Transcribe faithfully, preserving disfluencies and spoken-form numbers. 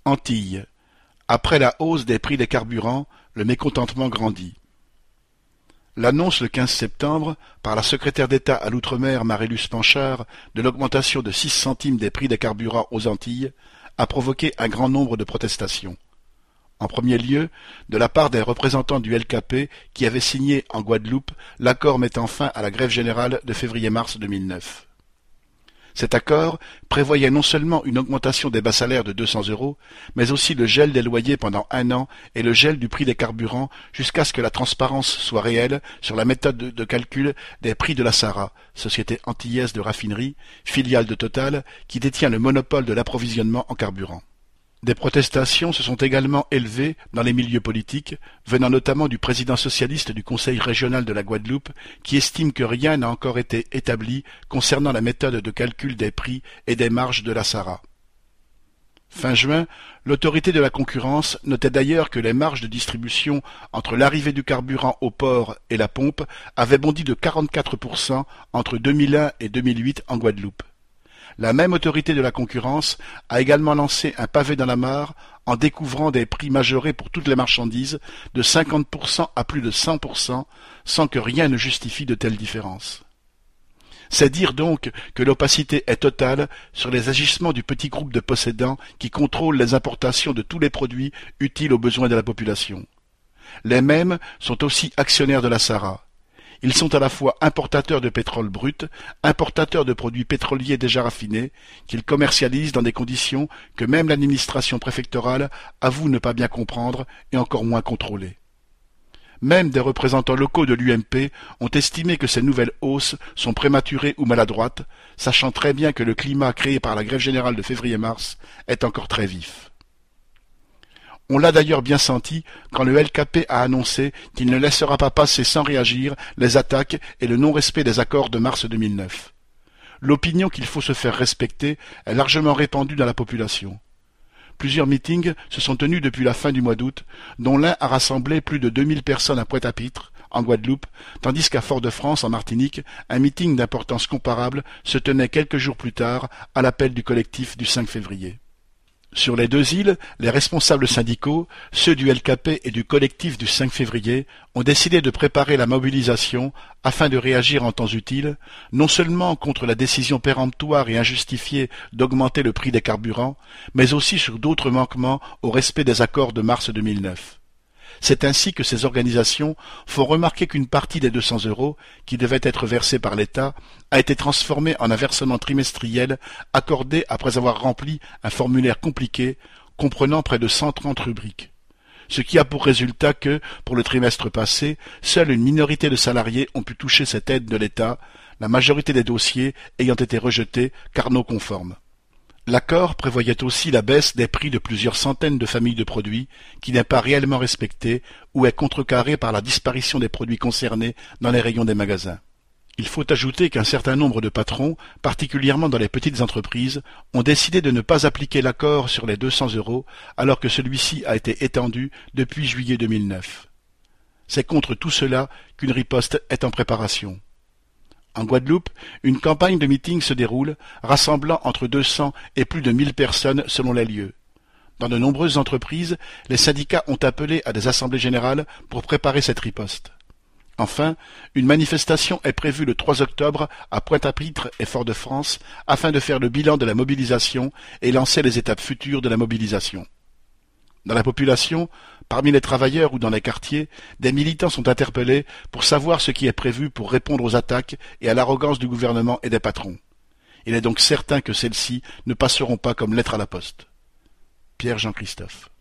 Antilles. Après la hausse des prix des carburants, le mécontentement grandit. L'annonce le quinze septembre, par la secrétaire d'État à l'Outre-mer Marie-Luce Panchard, de l'augmentation de six centimes des prix des carburants aux Antilles, a provoqué un grand nombre de protestations. En premier lieu, de la part des représentants du L K P qui avaient signé en Guadeloupe l'accord mettant fin à la grève générale de février-mars deux mille neuf. Cet accord prévoyait non seulement une augmentation des bas salaires de deux cents euros, mais aussi le gel des loyers pendant un an et le gel du prix des carburants jusqu'à ce que la transparence soit réelle sur la méthode de calcul des prix de la SARA, société antillaise de raffinerie, filiale de Total, qui détient le monopole de l'approvisionnement en carburant. Des protestations se sont également élevées dans les milieux politiques, venant notamment du président socialiste du Conseil régional de la Guadeloupe, qui estime que rien n'a encore été établi concernant la méthode de calcul des prix et des marges de la SARA. Fin juin, l'autorité de la concurrence notait d'ailleurs que les marges de distribution entre l'arrivée du carburant au port et la pompe avaient bondi de quarante-quatre pour cent entre deux mille un et deux mille huit en Guadeloupe. La même autorité de la concurrence a également lancé un pavé dans la mare en découvrant des prix majorés pour toutes les marchandises de cinquante pour cent à plus de cent pour cent sans que rien ne justifie de telles différences. C'est dire donc que l'opacité est totale sur les agissements du petit groupe de possédants qui contrôle les importations de tous les produits utiles aux besoins de la population. Les mêmes sont aussi actionnaires de la SARA. Ils sont à la fois importateurs de pétrole brut, importateurs de produits pétroliers déjà raffinés, qu'ils commercialisent dans des conditions que même l'administration préfectorale avoue ne pas bien comprendre et encore moins contrôler. Même des représentants locaux de l'U M P ont estimé que ces nouvelles hausses sont prématurées ou maladroites, sachant très bien que le climat créé par la grève générale de février-mars est encore très vif. On l'a d'ailleurs bien senti quand le L K P a annoncé qu'il ne laissera pas passer sans réagir les attaques et le non-respect des accords de mars deux mille neuf. L'opinion qu'il faut se faire respecter est largement répandue dans la population. Plusieurs meetings se sont tenus depuis la fin du mois d'août, dont l'un a rassemblé plus de deux mille personnes à Pointe-à-Pitre, en Guadeloupe, tandis qu'à Fort-de-France, en Martinique, un meeting d'importance comparable se tenait quelques jours plus tard à l'appel du collectif du cinq février. Sur les deux îles, les responsables syndicaux, ceux du L K P et du collectif du cinq février, ont décidé de préparer la mobilisation afin de réagir en temps utile, non seulement contre la décision péremptoire et injustifiée d'augmenter le prix des carburants, mais aussi sur d'autres manquements au respect des accords de mars deux mille neuf. C'est ainsi que ces organisations font remarquer qu'une partie des deux cents euros, qui devaient être versés par l'État, a été transformée en un versement trimestriel accordé après avoir rempli un formulaire compliqué comprenant près de cent trente rubriques. Ce qui a pour résultat que, pour le trimestre passé, seule une minorité de salariés ont pu toucher cette aide de l'État, la majorité des dossiers ayant été rejetés car non conformes. L'accord prévoyait aussi la baisse des prix de plusieurs centaines de familles de produits, qui n'est pas réellement respectée ou est contrecarrée par la disparition des produits concernés dans les rayons des magasins. Il faut ajouter qu'un certain nombre de patrons, particulièrement dans les petites entreprises, ont décidé de ne pas appliquer l'accord sur les deux cents euros alors que celui-ci a été étendu depuis juillet deux mille neuf. C'est contre tout cela qu'une riposte est en préparation. En Guadeloupe, une campagne de meeting se déroule, rassemblant entre deux cents et plus de mille personnes selon les lieux. Dans de nombreuses entreprises, les syndicats ont appelé à des assemblées générales pour préparer cette riposte. Enfin, une manifestation est prévue le trois octobre à Pointe-à-Pitre et Fort-de-France afin de faire le bilan de la mobilisation et lancer les étapes futures de la mobilisation. Dans la population, parmi les travailleurs ou dans les quartiers, des militants sont interpellés pour savoir ce qui est prévu pour répondre aux attaques et à l'arrogance du gouvernement et des patrons. Il est donc certain que celles-ci ne passeront pas comme lettre à la poste. Pierre Jean Christophe.